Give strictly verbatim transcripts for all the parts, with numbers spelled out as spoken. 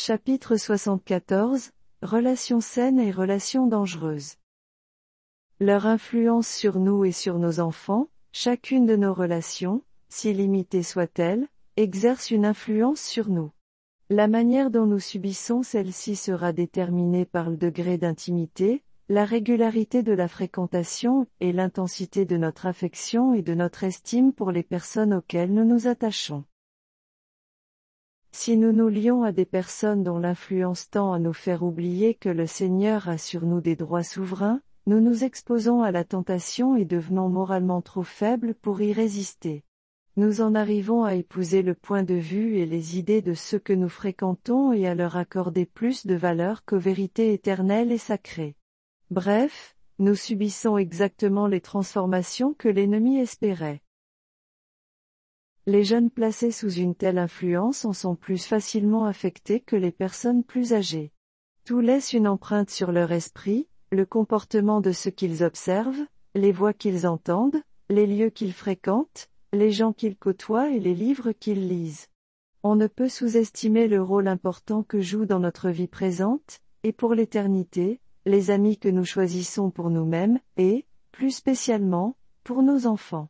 Chapitre soixante-quatorze, Relations saines et relations dangereuses. Leur influence sur nous et sur nos enfants, chacune de nos relations, si limitée soit-elle, exerce une influence sur nous. La manière dont nous subissons celle-ci sera déterminée par le degré d'intimité, la régularité de la fréquentation et l'intensité de notre affection et de notre estime pour les personnes auxquelles nous nous attachons. Si nous nous lions à des personnes dont l'influence tend à nous faire oublier que le Seigneur a sur nous des droits souverains, nous nous exposons à la tentation et devenons moralement trop faibles pour y résister. Nous en arrivons à épouser le point de vue et les idées de ceux que nous fréquentons et à leur accorder plus de valeur qu'aux vérités éternelles et sacrées. Bref, nous subissons exactement les transformations que l'ennemi espérait. Les jeunes placés sous une telle influence en sont plus facilement affectés que les personnes plus âgées. Tout laisse une empreinte sur leur esprit, le comportement de ceux qu'ils observent, les voix qu'ils entendent, les lieux qu'ils fréquentent, les gens qu'ils côtoient et les livres qu'ils lisent. On ne peut sous-estimer le rôle important que jouent dans notre vie présente, et pour l'éternité, les amis que nous choisissons pour nous-mêmes, et, plus spécialement, pour nos enfants.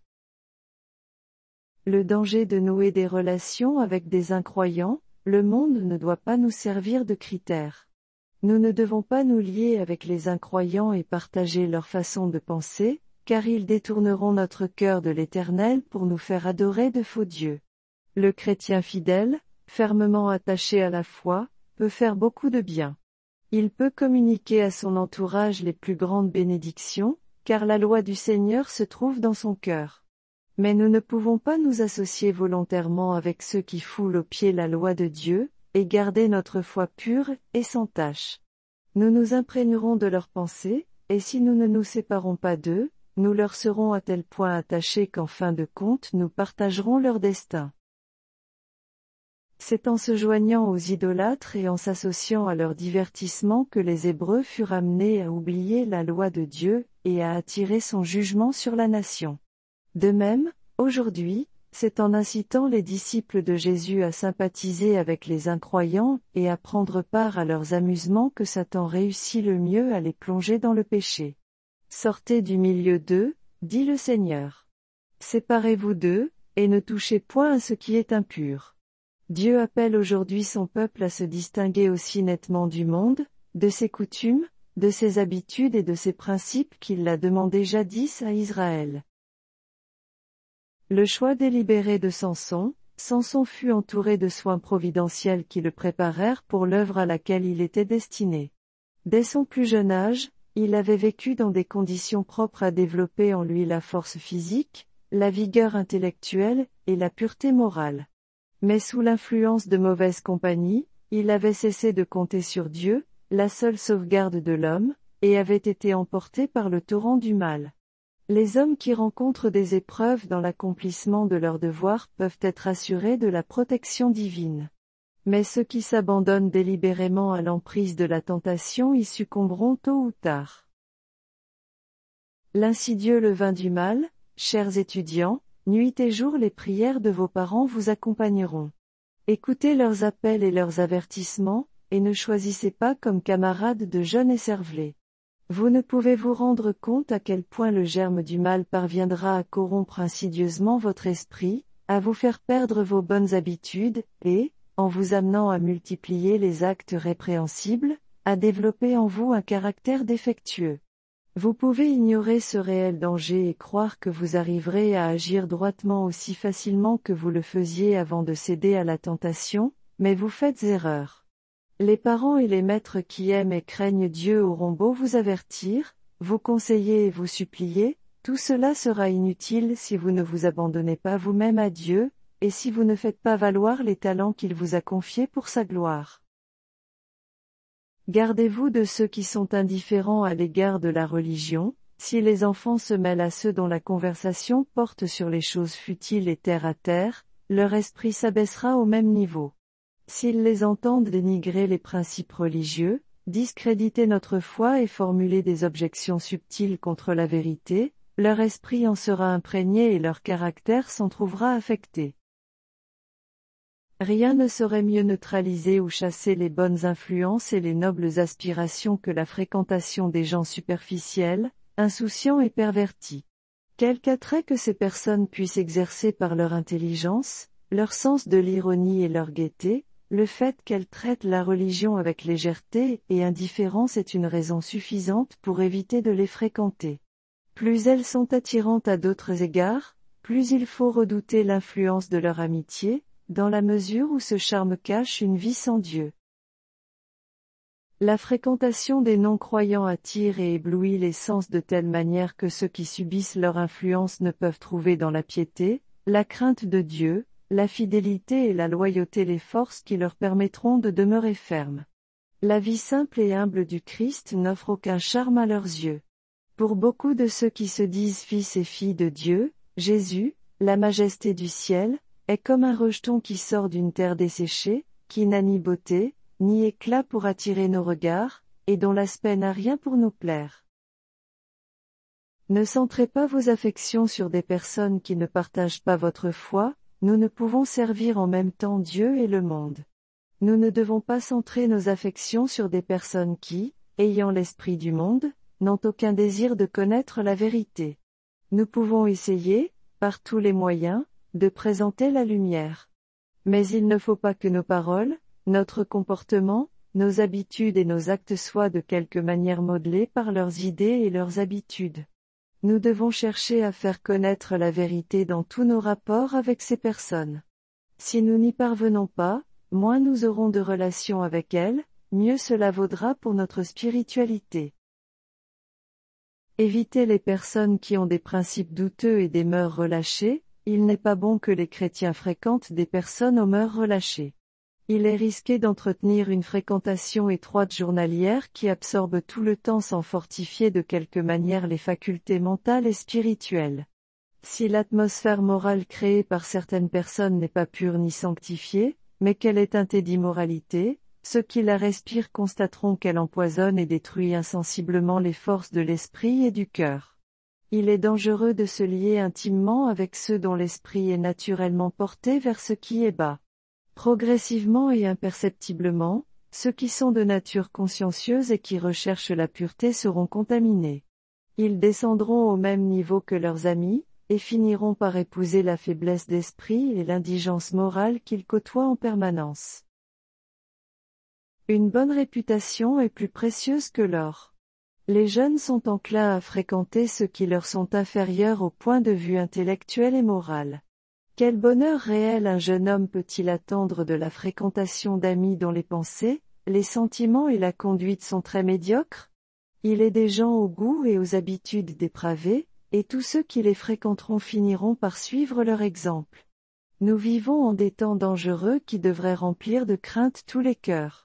Le danger de nouer des relations avec des incroyants, le monde ne doit pas nous servir de critère. Nous ne devons pas nous lier avec les incroyants et partager leur façon de penser, car ils détourneront notre cœur de l'Éternel pour nous faire adorer de faux dieux. Le chrétien fidèle, fermement attaché à la foi, peut faire beaucoup de bien. Il peut communiquer à son entourage les plus grandes bénédictions, car la loi du Seigneur se trouve dans son cœur. Mais nous ne pouvons pas nous associer volontairement avec ceux qui foulent aux pieds la loi de Dieu, et garder notre foi pure et sans tache. Nous nous imprégnerons de leurs pensées, et si nous ne nous séparons pas d'eux, nous leur serons à tel point attachés qu'en fin de compte nous partagerons leur destin. C'est en se joignant aux idolâtres et en s'associant à leurs divertissements que les Hébreux furent amenés à oublier la loi de Dieu, et à attirer son jugement sur la nation. De même, aujourd'hui, c'est en incitant les disciples de Jésus à sympathiser avec les incroyants et à prendre part à leurs amusements que Satan réussit le mieux à les plonger dans le péché. Sortez du milieu d'eux, dit le Seigneur. Séparez-vous d'eux, et ne touchez point à ce qui est impur. Dieu appelle aujourd'hui son peuple à se distinguer aussi nettement du monde, de ses coutumes, de ses habitudes et de ses principes qu'il l'a demandé jadis à Israël. Le choix délibéré de Samson, Samson fut entouré de soins providentiels qui le préparèrent pour l'œuvre à laquelle il était destiné. Dès son plus jeune âge, il avait vécu dans des conditions propres à développer en lui la force physique, la vigueur intellectuelle, et la pureté morale. Mais sous l'influence de mauvaise compagnie, il avait cessé de compter sur Dieu, la seule sauvegarde de l'homme, et avait été emporté par le torrent du mal. Les hommes qui rencontrent des épreuves dans l'accomplissement de leurs devoirs peuvent être assurés de la protection divine. Mais ceux qui s'abandonnent délibérément à l'emprise de la tentation y succomberont tôt ou tard. L'insidieux levain du mal, chers étudiants, nuit et jour les prières de vos parents vous accompagneront. Écoutez leurs appels et leurs avertissements, et ne choisissez pas comme camarades de jeunes écervelés. Vous ne pouvez vous rendre compte à quel point le germe du mal parviendra à corrompre insidieusement votre esprit, à vous faire perdre vos bonnes habitudes, et, en vous amenant à multiplier les actes répréhensibles, à développer en vous un caractère défectueux. Vous pouvez ignorer ce réel danger et croire que vous arriverez à agir droitement aussi facilement que vous le faisiez avant de céder à la tentation, mais vous faites erreur. Les parents et les maîtres qui aiment et craignent Dieu auront beau vous avertir, vous conseiller et vous supplier, tout cela sera inutile si vous ne vous abandonnez pas vous-même à Dieu, et si vous ne faites pas valoir les talents qu'il vous a confiés pour sa gloire. Gardez-vous de ceux qui sont indifférents à l'égard de la religion, si les enfants se mêlent à ceux dont la conversation porte sur les choses futiles et terre à terre, leur esprit s'abaissera au même niveau. S'ils les entendent dénigrer les principes religieux, discréditer notre foi et formuler des objections subtiles contre la vérité, leur esprit en sera imprégné et leur caractère s'en trouvera affecté. Rien ne saurait mieux neutraliser ou chasser les bonnes influences et les nobles aspirations que la fréquentation des gens superficiels, insouciants et pervertis. Quelque attrait que ces personnes puissent exercer par leur intelligence, leur sens de l'ironie et leur gaieté, le fait qu'elles traitent la religion avec légèreté et indifférence est une raison suffisante pour éviter de les fréquenter. Plus elles sont attirantes à d'autres égards, plus il faut redouter l'influence de leur amitié, dans la mesure où ce charme cache une vie sans Dieu. La fréquentation des non-croyants attire et éblouit les sens de telle manière que ceux qui subissent leur influence ne peuvent trouver dans la piété, la crainte de Dieu, la fidélité et la loyauté les forces qui leur permettront de demeurer fermes. La vie simple et humble du Christ n'offre aucun charme à leurs yeux. Pour beaucoup de ceux qui se disent fils et filles de Dieu, Jésus, la majesté du ciel, est comme un rejeton qui sort d'une terre desséchée, qui n'a ni beauté, ni éclat pour attirer nos regards, et dont l'aspect n'a rien pour nous plaire. Ne centrez pas vos affections sur des personnes qui ne partagent pas votre foi, nous ne pouvons servir en même temps Dieu et le monde. Nous ne devons pas centrer nos affections sur des personnes qui, ayant l'esprit du monde, n'ont aucun désir de connaître la vérité. Nous pouvons essayer, par tous les moyens, de présenter la lumière. Mais il ne faut pas que nos paroles, notre comportement, nos habitudes et nos actes soient de quelque manière modelés par leurs idées et leurs habitudes. Nous devons chercher à faire connaître la vérité dans tous nos rapports avec ces personnes. Si nous n'y parvenons pas, moins nous aurons de relations avec elles, mieux cela vaudra pour notre spiritualité. Évitez les personnes qui ont des principes douteux et des mœurs relâchées. Il n'est pas bon que les chrétiens fréquentent des personnes aux mœurs relâchées. Il est risqué d'entretenir une fréquentation étroite journalière qui absorbe tout le temps sans fortifier de quelque manière les facultés mentales et spirituelles. Si l'atmosphère morale créée par certaines personnes n'est pas pure ni sanctifiée, mais qu'elle est teintée d'immoralité, ceux qui la respirent constateront qu'elle empoisonne et détruit insensiblement les forces de l'esprit et du cœur. Il est dangereux de se lier intimement avec ceux dont l'esprit est naturellement porté vers ce qui est bas. Progressivement et imperceptiblement, ceux qui sont de nature consciencieuse et qui recherchent la pureté seront contaminés. Ils descendront au même niveau que leurs amis, et finiront par épouser la faiblesse d'esprit et l'indigence morale qu'ils côtoient en permanence. Une bonne réputation est plus précieuse que l'or. Les jeunes sont enclins à fréquenter ceux qui leur sont inférieurs au point de vue intellectuel et moral. Quel bonheur réel un jeune homme peut-il attendre de la fréquentation d'amis dont les pensées, les sentiments et la conduite sont très médiocres? Il est des gens au goût et aux habitudes dépravées, et tous ceux qui les fréquenteront finiront par suivre leur exemple. Nous vivons en des temps dangereux qui devraient remplir de crainte tous les cœurs.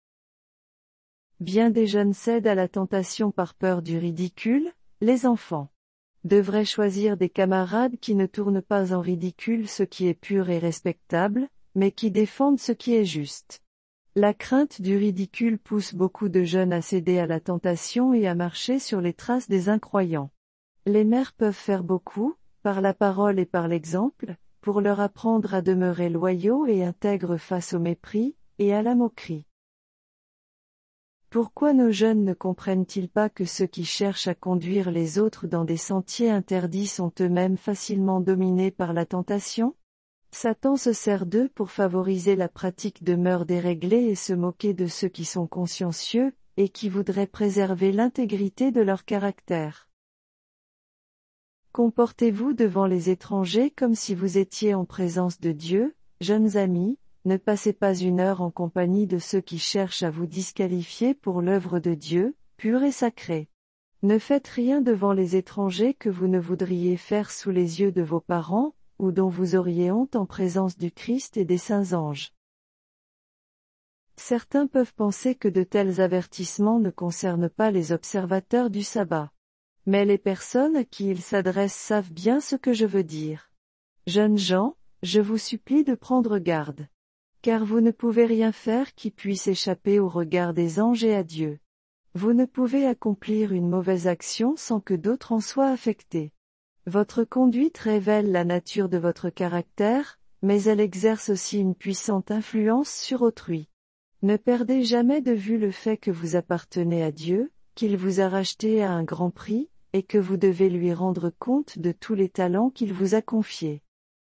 Bien des jeunes cèdent à la tentation par peur du ridicule, les enfants devraient choisir des camarades qui ne tournent pas en ridicule ce qui est pur et respectable, mais qui défendent ce qui est juste. La crainte du ridicule pousse beaucoup de jeunes à céder à la tentation et à marcher sur les traces des incroyants. Les mères peuvent faire beaucoup, par la parole et par l'exemple, pour leur apprendre à demeurer loyaux et intègres face au mépris, et à la moquerie. Pourquoi nos jeunes ne comprennent-ils pas que ceux qui cherchent à conduire les autres dans des sentiers interdits sont eux-mêmes facilement dominés par la tentation? Satan se sert d'eux pour favoriser la pratique de mœurs déréglées et se moquer de ceux qui sont consciencieux, et qui voudraient préserver l'intégrité de leur caractère. Comportez-vous devant les étrangers comme si vous étiez en présence de Dieu, jeunes amis. Ne passez pas une heure en compagnie de ceux qui cherchent à vous disqualifier pour l'œuvre de Dieu, pure et sacrée. Ne faites rien devant les étrangers que vous ne voudriez faire sous les yeux de vos parents, ou dont vous auriez honte en présence du Christ et des saints anges. Certains peuvent penser que de tels avertissements ne concernent pas les observateurs du sabbat. Mais les personnes à qui ils s'adressent savent bien ce que je veux dire. Jeunes gens, je vous supplie de prendre garde. Car vous ne pouvez rien faire qui puisse échapper au regard des anges et à Dieu. Vous ne pouvez accomplir une mauvaise action sans que d'autres en soient affectés. Votre conduite révèle la nature de votre caractère, mais elle exerce aussi une puissante influence sur autrui. Ne perdez jamais de vue le fait que vous appartenez à Dieu, qu'il vous a racheté à un grand prix, et que vous devez lui rendre compte de tous les talents qu'il vous a confiés.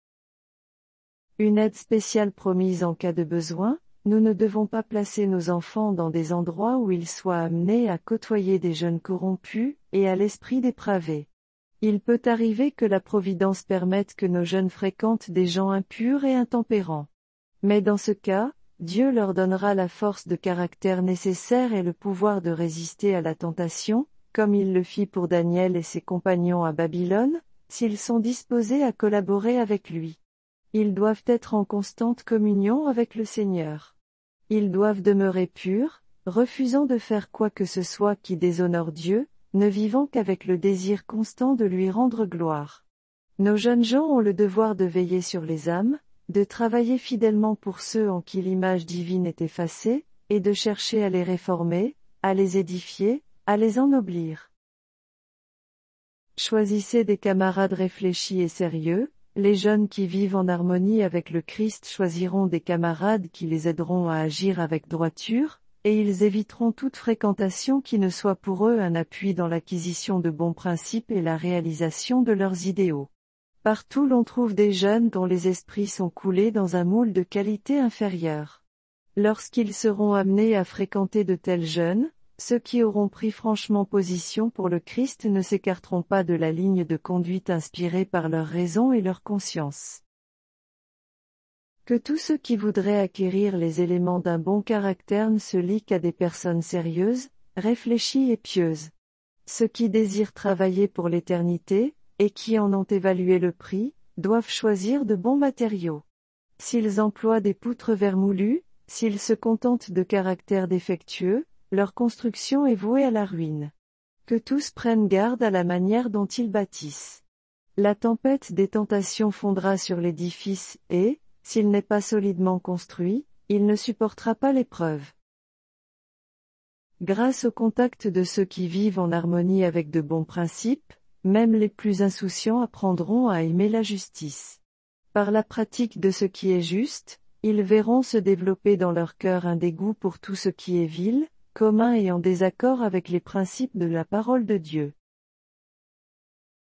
Une aide spéciale promise en cas de besoin, nous ne devons pas placer nos enfants dans des endroits où ils soient amenés à côtoyer des jeunes corrompus, et à l'esprit dépravé. Il peut arriver que la Providence permette que nos jeunes fréquentent des gens impurs et intempérants. Mais dans ce cas, Dieu leur donnera la force de caractère nécessaire et le pouvoir de résister à la tentation, comme il le fit pour Daniel et ses compagnons à Babylone, s'ils sont disposés à collaborer avec lui. Ils doivent être en constante communion avec le Seigneur. Ils doivent demeurer purs, refusant de faire quoi que ce soit qui déshonore Dieu, ne vivant qu'avec le désir constant de lui rendre gloire. Nos jeunes gens ont le devoir de veiller sur les âmes, de travailler fidèlement pour ceux en qui l'image divine est effacée, et de chercher à les réformer, à les édifier, à les ennoblir. Choisissez des camarades réfléchis et sérieux. Les jeunes qui vivent en harmonie avec le Christ choisiront des camarades qui les aideront à agir avec droiture, et ils éviteront toute fréquentation qui ne soit pour eux un appui dans l'acquisition de bons principes et la réalisation de leurs idéaux. Partout l'on trouve des jeunes dont les esprits sont coulés dans un moule de qualité inférieure. Lorsqu'ils seront amenés à fréquenter de tels jeunes, ceux qui auront pris franchement position pour le Christ ne s'écarteront pas de la ligne de conduite inspirée par leur raison et leur conscience. Que tous ceux qui voudraient acquérir les éléments d'un bon caractère ne se lient qu'à des personnes sérieuses, réfléchies et pieuses. Ceux qui désirent travailler pour l'éternité, et qui en ont évalué le prix, doivent choisir de bons matériaux. S'ils emploient des poutres vermoulues, s'ils se contentent de caractères défectueux, leur construction est vouée à la ruine. Que tous prennent garde à la manière dont ils bâtissent. La tempête des tentations fondra sur l'édifice et, s'il n'est pas solidement construit, il ne supportera pas l'épreuve. Grâce au contact de ceux qui vivent en harmonie avec de bons principes, même les plus insouciants apprendront à aimer la justice. Par la pratique de ce qui est juste, ils verront se développer dans leur cœur un dégoût pour tout ce qui est vil, commun et en désaccord avec les principes de la parole de Dieu.